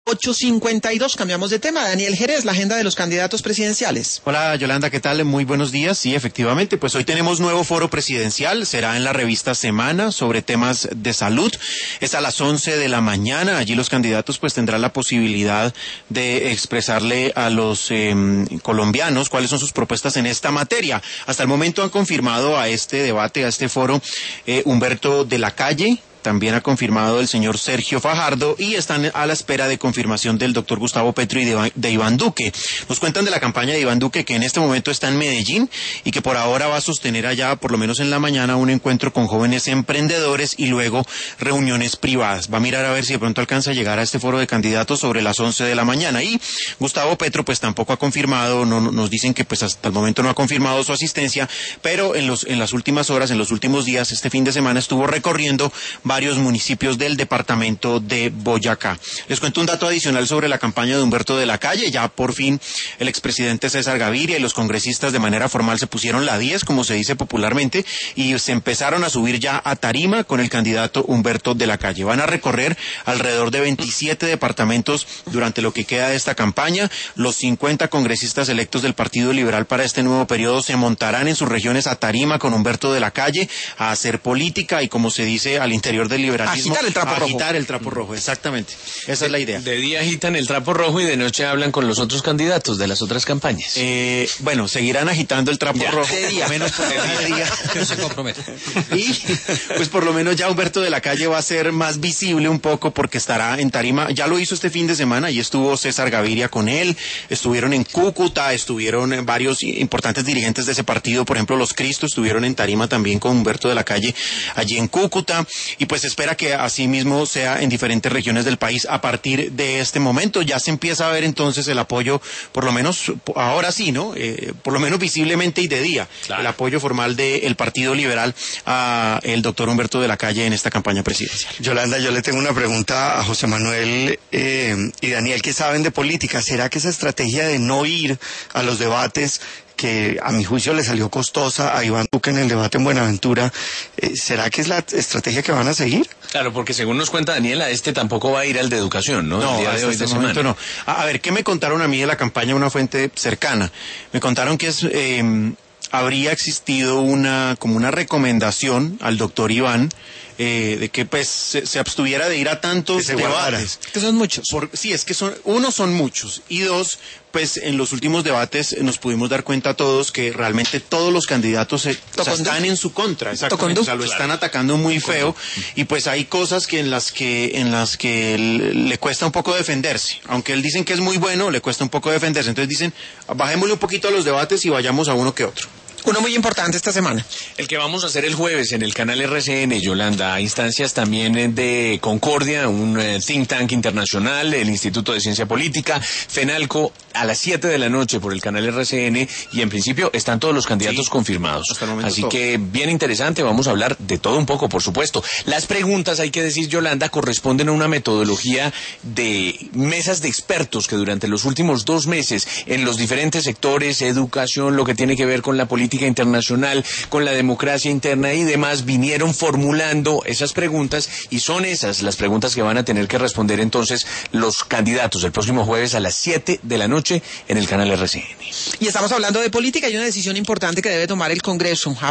8:52, cambiamos de tema. Daniel Jerez, la agenda de los candidatos presidenciales. Hola Yolanda, ¿qué tal? Muy buenos días. Sí, efectivamente, pues hoy tenemos nuevo foro presidencial, será en la revista Semana sobre temas de salud. Es a las 11 de la mañana, allí los candidatos pues tendrán la posibilidad de expresarle a los colombianos cuáles son sus propuestas en esta materia. Hasta el momento han confirmado a este debate, a este foro, Humberto de la Calle. También ha confirmado el señor Sergio Fajardo y están a la espera de confirmación del doctor Gustavo Petro y de Iván Duque. Nos cuentan de la campaña de Iván Duque, que en este momento está en Medellín y que por ahora va a sostener allá, por lo menos en la mañana, un encuentro con jóvenes emprendedores y luego reuniones privadas. Va a mirar a ver si de pronto alcanza a llegar a este foro de candidatos sobre las 11 de la mañana. Y Gustavo Petro pues tampoco ha confirmado, nos dicen que pues hasta el momento no ha confirmado su asistencia, pero en las últimas horas, en los últimos días, este fin de semana estuvo recorriendo varios municipios del departamento de Boyacá. Les cuento un dato adicional sobre la campaña de Humberto de la Calle. Ya por fin el expresidente César Gaviria y los congresistas de manera formal se pusieron la 10, como se dice popularmente, y se empezaron a subir ya a tarima con el candidato Humberto de la Calle. Van a recorrer alrededor de 27 departamentos durante lo que queda de esta campaña. Los 50 congresistas electos del Partido Liberal para este nuevo periodo se montarán en sus regiones a tarima con Humberto de la Calle a hacer política y, como se dice al interior del liberalismo, agitar el trapo rojo, exactamente. Esa es la idea. De día agitan el trapo rojo y de noche hablan con los otros candidatos de las otras campañas. Bueno, seguirán agitando el trapo rojo. De día. Menos por el día. No se compromete. Y pues por lo menos ya Humberto de la Calle va a ser más visible un poco porque estará en tarima. Ya lo hizo este fin de semana y estuvo César Gaviria con él. Estuvieron en Cúcuta, estuvieron varios importantes dirigentes de ese partido, por ejemplo los Cristo, estuvieron en tarima también con Humberto de la Calle allí en Cúcuta. Y pues espera que así mismo sea en diferentes regiones del país a partir de este momento. Ya se empieza a ver entonces el apoyo, por lo menos ahora sí, ¿no? Por lo menos visiblemente y de día, claro. El apoyo formal del Partido Liberal a el doctor Humberto de la Calle en esta campaña presidencial. Yolanda, yo le tengo una pregunta a José Manuel y Daniel, que saben de política. ¿Será que esa estrategia de no ir a los debates, que a mi juicio le salió costosa a Iván Duque en el debate en Buenaventura, ¿será que es la estrategia que van a seguir? Claro, porque según nos cuenta Daniela, tampoco va a ir al de educación, ¿no? No, el día de hoy este de momento semana. no. A ver, ¿qué me contaron a mí de la campaña? Una fuente cercana. Me contaron que habría existido como una recomendación al doctor Iván de que pues se abstuviera de ir a tantos debates. Que son muchos. Sí, es que son muchos, y dos, pues en los últimos debates nos pudimos dar cuenta todos que realmente todos los candidatos están en su contra, exactamente, o sea, lo están atacando muy feo, y pues hay cosas en las que le cuesta un poco defenderse, aunque él dicen que es muy bueno, le cuesta un poco defenderse, entonces dicen, bajémosle un poquito a los debates y vayamos a uno que otro. Uno muy importante esta semana. El que vamos a hacer el jueves en el canal RCN, Yolanda, a instancias también de Concordia, un think tank internacional, el Instituto de Ciencia Política, FENALCO, a las 7 de la noche por el canal RCN, y en principio están todos los candidatos confirmados. Así que bien interesante, vamos a hablar de todo un poco, por supuesto. Las preguntas, hay que decir, Yolanda, corresponden a una metodología de mesas de expertos que durante los últimos 2 meses en los diferentes sectores, educación, lo que tiene que ver con la política internacional, con la democracia interna y demás, vinieron formulando esas preguntas, y son esas las preguntas que van a tener que responder entonces los candidatos el próximo jueves a las 7 de la noche en el canal RCN. Y estamos hablando de política y una decisión importante que debe tomar el Congreso.